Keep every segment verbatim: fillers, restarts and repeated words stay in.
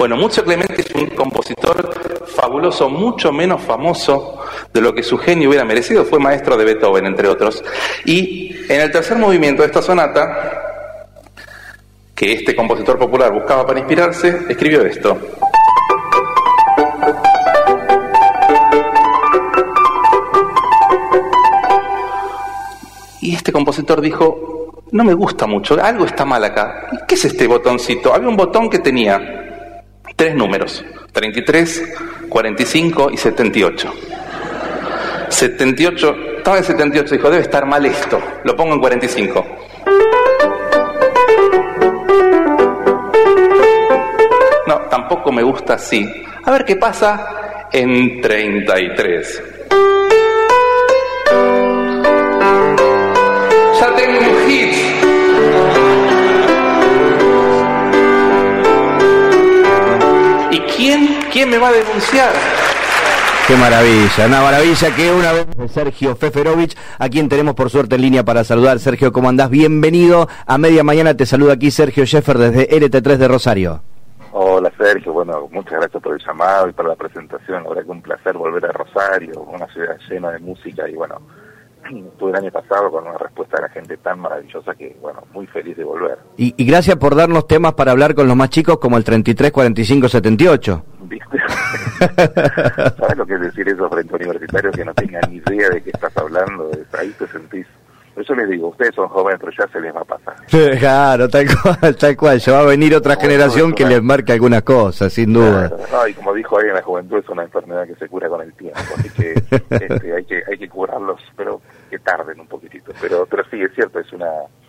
Bueno, Muzio Clemente es un compositor fabuloso, mucho menos famoso de lo que su genio hubiera merecido. Fue maestro de Beethoven, entre otros. Y en el tercer movimiento de esta sonata, que este compositor popular buscaba para inspirarse, escribió esto. Y este compositor dijo, no me gusta mucho, algo está mal acá. ¿Qué es este botoncito? Había un botón que tenía tres números, treinta y tres, cuarenta y cinco y setenta y ocho. setenta y ocho, estaba en setenta y ocho, dijo, debe estar mal esto, lo pongo en cuarenta y cinco. No, tampoco me gusta así. A ver qué pasa en treinta y tres. Ya tengo un hit. ¿Y quién, quién me va a denunciar? Qué maravilla, una maravilla que una vez Sergio Feferovich, a quien tenemos por suerte en línea para saludar. Sergio, ¿cómo andás? Bienvenido a Media Mañana, te saluda aquí Sergio Scheffer desde L T tres de Rosario. Hola Sergio, bueno, muchas gracias por el llamado y por la presentación. La verdad que un placer volver a Rosario, una ciudad llena de música y bueno, estuve el año pasado con una respuesta de la gente tan maravillosa que, bueno, muy feliz de volver. Y, y gracias por darnos temas para hablar con los más chicos como el treinta y tres, cuarenta y cinco, setenta y ocho. ¿Viste? ¿Sabes lo que es decir eso frente a universitarios que no tengan ni idea de qué estás hablando? Ahí te sentís. Por eso les digo, ustedes son jóvenes, pero ya se les va a pasar. Claro, tal cual, tal cual. Ya va a venir otra como generación que una... les marque algunas cosas, sin duda. Claro, no, y como dijo alguien, la juventud es una enfermedad que se cura con el tiempo, así que este, hay que hay que curarlos, pero que tarden un poquitito. Pero pero sí, es cierto, es una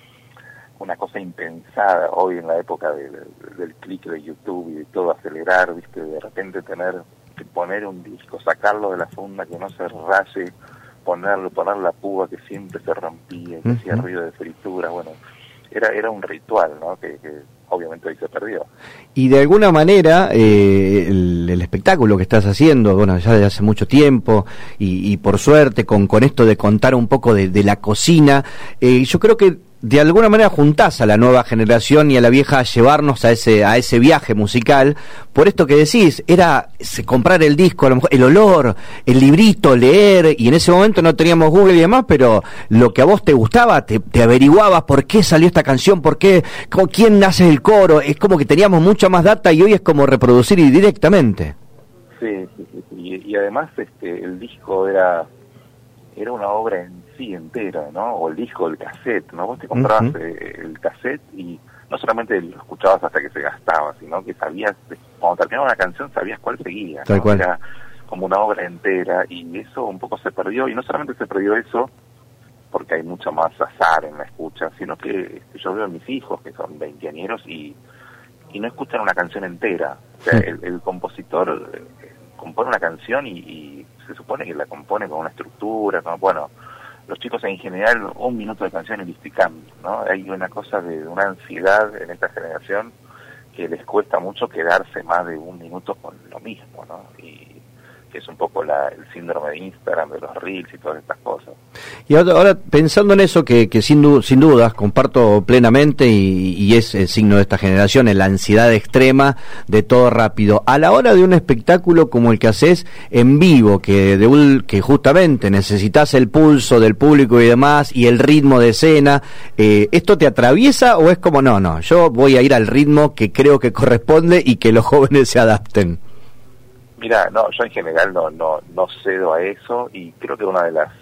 una cosa impensada hoy en la época de, de, del clic de YouTube y de todo acelerar, viste, de repente tener que poner un disco, sacarlo de la funda, que no se raye, ponerlo, poner la púa que siempre se rompía, que uh-huh. hacía ruido de fritura, bueno, era era un ritual, ¿no? Que, que obviamente hoy se perdió. Y de alguna manera eh, el, el espectáculo que estás haciendo, bueno, ya de hace mucho tiempo y, y por suerte con, con esto de contar un poco de, de la cocina, eh, yo creo que de alguna manera juntás a la nueva generación y a la vieja a llevarnos a ese a ese viaje musical, por esto que decís, era comprar el disco, a lo mejor el olor, el librito, leer, y en ese momento no teníamos Google y demás, pero lo que a vos te gustaba, te, te averiguabas por qué salió esta canción, por qué, con quién hace el coro, es como que teníamos mucha más data y hoy es como reproducir directamente. Sí, sí, sí, sí. Y, y además este el disco era era una obra en sí entera, ¿no? O el disco, el cassette, ¿no? Vos te comprabas uh-huh. eh, el cassette y no solamente lo escuchabas hasta que se gastaba, sino que sabías, cuando terminaba una canción sabías cuál seguía, Tal ¿no? cual. Era como una obra entera y eso un poco se perdió, y no solamente se perdió eso porque hay mucho más azar en la escucha, sino que este, yo veo a mis hijos que son veinteañeros y, y no escuchan una canción entera. O sea, el, el compositor eh, compone una canción y, y se supone que la compone con una estructura, con, bueno, los chicos en general un minuto de canción y listo y cambio, ¿no? Hay una cosa de una ansiedad en esta generación que les cuesta mucho quedarse más de un minuto con lo mismo, ¿no? Y que es un poco la, el síndrome de Instagram, de los reels y todas estas cosas. Y ahora, ahora pensando en eso, que, que sin, du- sin dudas comparto plenamente y, y es el signo de esta generación, en la ansiedad extrema de todo rápido. A la hora de un espectáculo como el que haces en vivo, que, de un, que justamente necesitas el pulso del público y demás, y el ritmo de escena, eh, ¿esto te atraviesa o es como, no, no, yo voy a ir al ritmo que creo que corresponde y que los jóvenes se adapten? Mira, no, yo en general no no no cedo a eso, y creo que una de las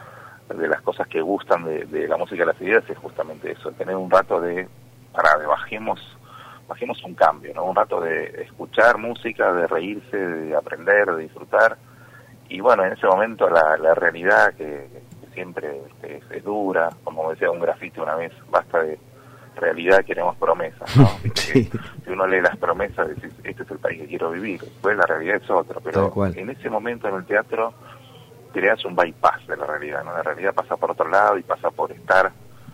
de las cosas que gustan de, de la música de las ideas es justamente eso, tener un rato de, para de bajemos, bajemos un cambio, ¿no? Un rato de escuchar música, de reírse, de aprender, de disfrutar, y bueno, en ese momento la, la realidad que, que siempre es, es dura, como decía un grafiti una vez, basta de realidad, queremos promesas, ¿no? Sí. Si uno lee las promesas, decís, este es el país que quiero vivir, después la realidad es otra, pero en ese momento en el teatro creas un bypass de la realidad, ¿no? La realidad pasa por otro lado y pasa por estar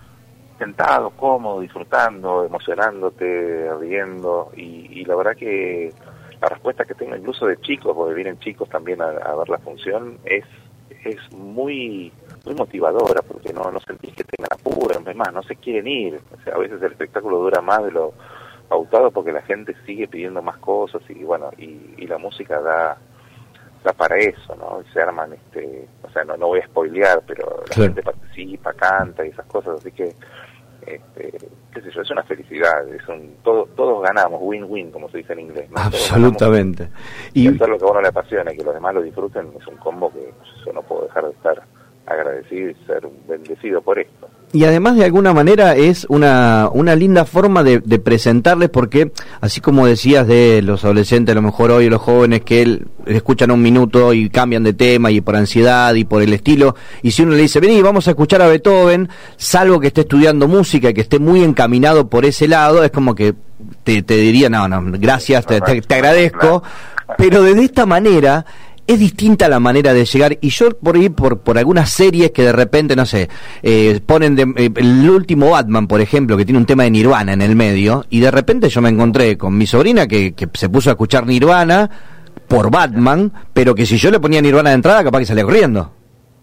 sentado, cómodo, disfrutando, emocionándote, riendo, y, y la verdad que la respuesta que tengo incluso de chicos, porque vienen chicos también a, a ver la función, es es muy muy motivadora, porque no no sentís que tengan apuro, es más, no se quieren ir, o sea, a veces el espectáculo dura más de lo pautado porque la gente sigue pidiendo más cosas y bueno, y, y la música da da para eso, ¿no? Se arman, este, o sea, no, no voy a spoilear, pero la sí. gente participa, canta y esas cosas, así que, este, qué sé yo, es una felicidad, es un, todo, todos ganamos, win-win, como se dice en inglés, ¿no? Absolutamente. Y, y hacer lo que a uno le apasiona y que los demás lo disfruten es un combo que yo no puedo dejar de estar agradecido y ser bendecido por esto. Y además de alguna manera es una una linda forma de, de presentarles, porque así como decías de los adolescentes, a lo mejor hoy los jóvenes que él, escuchan un minuto y cambian de tema y por ansiedad y por el estilo, y si uno le dice, vení, vamos a escuchar a Beethoven, salvo que esté estudiando música y que esté muy encaminado por ese lado, es como que te, te diría, no, no, gracias, te, te, te agradezco, pero de esta manera es distinta la manera de llegar, y yo por ahí, por, por algunas series que de repente, no sé, eh, ponen de, eh, el último Batman, por ejemplo, que tiene un tema de Nirvana en el medio, y de repente yo me encontré con mi sobrina que, que se puso a escuchar Nirvana por Batman, pero que si yo le ponía Nirvana de entrada, capaz que salía corriendo.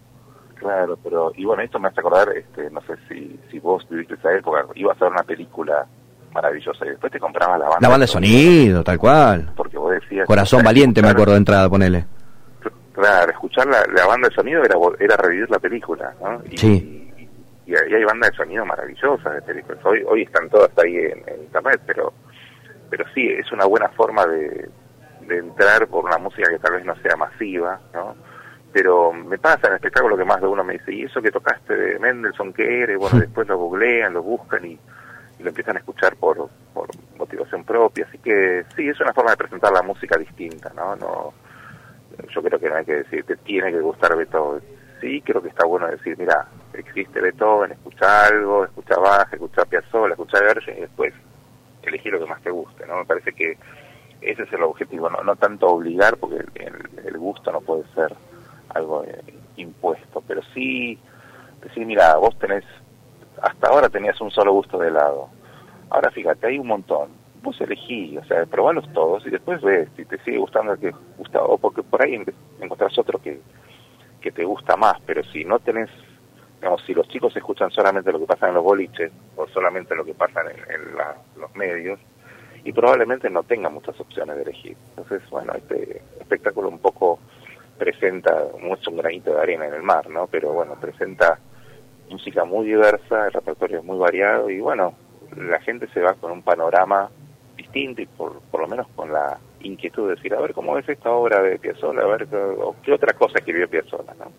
Claro, pero, y bueno, esto me hace acordar, este, no sé si, si vos viviste esa época, ibas a ver una película maravillosa y después te comprabas la banda. La banda de sonido, tal cual. Porque vos decías... Corazón Valiente, me acuerdo de entrada, ponele. Claro, escuchar la, la banda de sonido era era revivir la película, ¿no? Y, sí. Y, y hay bandas de sonido maravillosas de películas. Hoy hoy están todas ahí en, en internet, pero pero sí, es una buena forma de, de entrar por una música que tal vez no sea masiva, ¿no? Pero me pasa en el espectáculo que más de uno me dice, ¿y eso que tocaste de Mendelssohn qué eres? Bueno, después lo googlean, lo buscan y, y lo empiezan a escuchar por, por motivación propia. Así que sí, es una forma de presentar la música distinta, ¿no? No, yo creo que no hay que decir, te tiene que gustar Beethoven. Sí, creo que está bueno decir, mira, existe Beethoven, escucha algo, escucha Bach, escucha Piazzolla, escucha Gershwin y después elegir lo que más te guste, ¿no? Me parece que ese es el objetivo, no, no tanto obligar, porque el, el gusto no puede ser algo eh, impuesto, pero sí decir, mira, vos tenés, hasta ahora tenías un solo gusto de helado, ahora fíjate, hay un montón. Vos elegí, o sea, probalos todos y después ves si te sigue gustando el que gusta, o porque por ahí encontrás otro que, que te gusta más, pero si no tenés, digamos, si los chicos escuchan solamente lo que pasa en los boliches o solamente lo que pasa en, en la, los medios, y probablemente no tengan muchas opciones de elegir. Entonces, bueno, este espectáculo un poco presenta, muestra un granito de arena en el mar, ¿no? Pero bueno, presenta música muy diversa, el repertorio es muy variado y bueno, la gente se va con un panorama distinto y por, por lo menos con la inquietud de decir, a ver, ¿cómo es esta obra de Piazzolla? A ver, o ¿qué otra cosa escribió Piazzolla, no?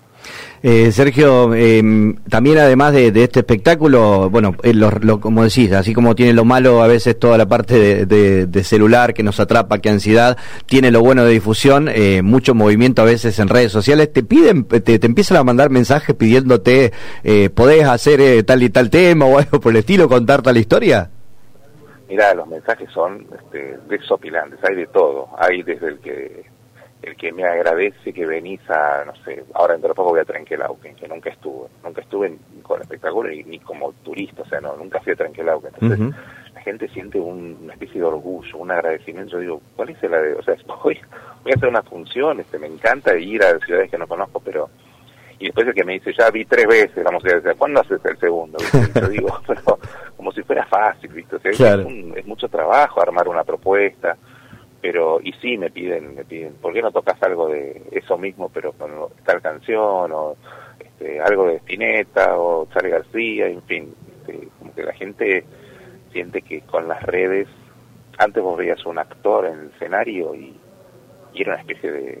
Eh, Sergio, eh, también además de, de este espectáculo, bueno, eh, lo, lo, como decís, así como tiene lo malo a veces toda la parte de, de, de celular que nos atrapa, que ansiedad, tiene lo bueno de difusión, eh, mucho movimiento a veces en redes sociales, te piden, te, te empiezan a mandar mensajes pidiéndote, eh, ¿podés hacer eh, tal y tal tema o algo por el estilo, contar tal historia? Mira, los mensajes son este, desopilantes, hay de todo, hay desde el que el que me agradece que venís a, no sé, ahora dentro de poco voy a Trenquelauquen, que nunca estuve, nunca estuve con espectáculo ni, ni como turista, o sea, no, nunca fui a Trenquelauquen, entonces uh-huh. La gente siente un, una especie de orgullo, un agradecimiento, yo digo, ¿cuál es el agradecimiento? O sea, voy, voy a hacer una función, este, me encanta ir a ciudades que no conozco, pero... Y después el que me dice, ya vi tres veces la música, ¿cuándo haces el segundo? ¿Viste? Yo digo, pero como si fuera fácil, ¿viste? O sea, claro. es, un, es mucho trabajo armar una propuesta, pero, y sí me piden, me piden, ¿por qué no tocas algo de eso mismo, pero con tal canción, o este, algo de Spinetta, o Charly García, en fin, este, como que la gente siente que con las redes, antes vos veías un actor en el escenario y, y era una especie de...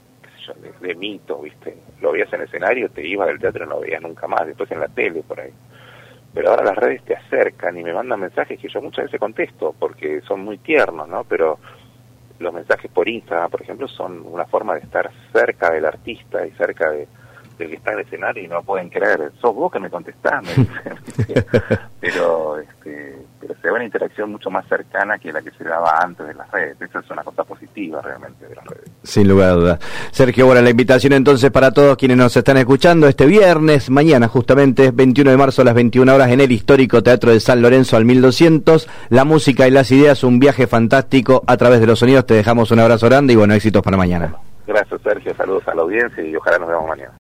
De, de mito, ¿viste? Lo veías en el escenario, te ibas del teatro y no lo veías nunca más, después en la tele, por ahí. Pero ahora las redes te acercan y me mandan mensajes que yo muchas veces contesto, porque son muy tiernos, ¿no? Pero los mensajes por Instagram, por ejemplo, son una forma de estar cerca del artista y cerca de, del que está en el escenario y no pueden creer, sos vos que me contestás, me dicen. pero, este, pero se ve una interacción mucho más cercana que la que se daba antes de las redes. Esa es una cosa positiva realmente de las redes. Sin lugar a dudas. Sergio, bueno, la invitación entonces para todos quienes nos están escuchando este viernes, mañana justamente, veintiuno de marzo a las veintiuna horas en el histórico Teatro de San Lorenzo al mil doscientos. La música y las ideas, un viaje fantástico a través de los sonidos. Te dejamos un abrazo grande y bueno, éxitos para mañana. Gracias, Sergio. Saludos a la audiencia y ojalá nos veamos mañana.